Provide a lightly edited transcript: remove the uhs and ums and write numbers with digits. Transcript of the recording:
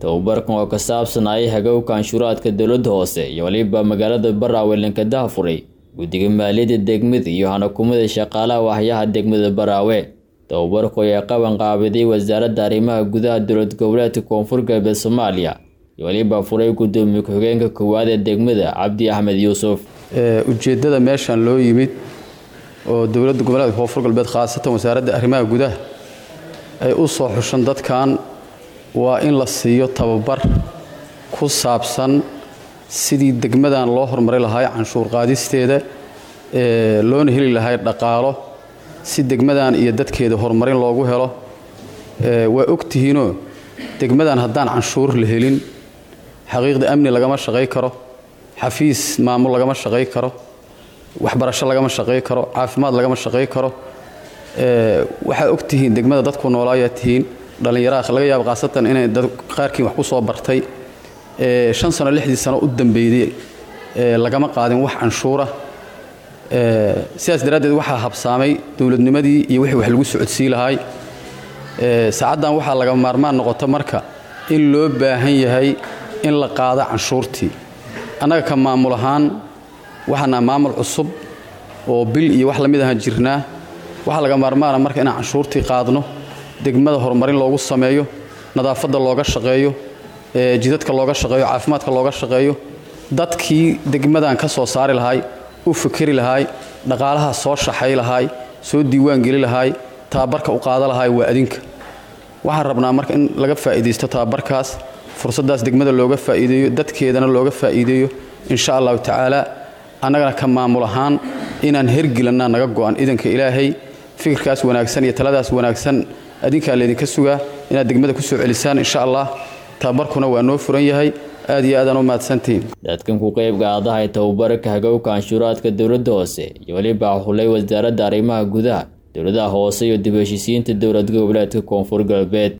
tababarkan oo ka saabsan ay hagowga canshuuraadka dowladda hoose iyo waliba magaalada Baraawe lanka Daahfuray guddiga maaliyadda degmada iyo hanakumada shaqaalaha waaxyaha degmada Baraawe tababarku ayaa qaban qaabiday wasaaradda arrimaha gudaha dowlad goboleedka Koonfur Galbeed Soomaaliya iyo waliba furay gudoomiye ku-xigeenka koowaad ee degmada Cabdi Axmed Yuusuf ujeedada meeshan loo yimid oo dowladda goboleedka Koonfur Galbeed khaasatan wasaaradda arrimaha gudaha ay u soo xushan dadkan waa in la siiyo tababar ku saabsan sidii degmadan loo horumari lahaa canshuur qaadisteeda loona heli lahaa dhaqaalo si degmadan iyo dadkeeda horumarin loogu helo waa ogtihiinoo degmadan haddaan canshuur la helin xaqiiqda amni lagama shaqay karo xafiis maamul lagama shaqay karo waxbarasho lagama shaqay karo caafimaad lagama shaqay karo waxa ogtihiin degmada dadku noolaaya tihiin dhalinyarada laga yaab qaasatan inay dad qaarkiin wax ku soo bartay 5 sano 6 sano u dambeeyay lagama qaadin wax canshuura siyaas daraadeed waxa habsaamay dawladnimadii iyo wixii wax lagu socodsiin lahaay saacadan waxa laga maarmaan noqoto marka in loo baahan yahay in la qaado canshuurtii anaga ka maamul ahaan waxana maamul cusub oo bil iyo wax la mid ah jirnaa waxa laga maarmaan marka in canshuurtii qaadno degmada horumarin loogu sameeyo nadaafadda looga shaqeeyo jidadka looga shaqeeyo caafimaadka looga shaqeeyo dadkii degmadan ka soo saari lahaay u fikiri lahaay dhaqaalaha soo shaxay lahaay soo diiwaan gali lahaay tababarka u qaada lahaay waa adinka waxaan rabnaa marka in laga faa'iideysto tababarkaas fursadaas degmada looga faa'iideeyo dadkeedana looga faa'iideeyo insha Allah ta'ala anagana ka maamul ahaan inaan hergilana naga go'an idanka Ilaahay fikirkaas wanaagsan iyo taladaas wanaagsan adinka leedinka sugaa inaad degmada ku soo celisaan insha Allah tababarkuna waa noo furan yahay aad iyo aad aan u mahadsantiin dadkan ku qayb qaadahay tababarka hagowga canshuuraadka dowladda hoose iyo waliba xulay wasaaradda arrimaha gudaha dowladda hoose iyo dib u heshiisiinta dowlad goboleedka Koonfur Galbeed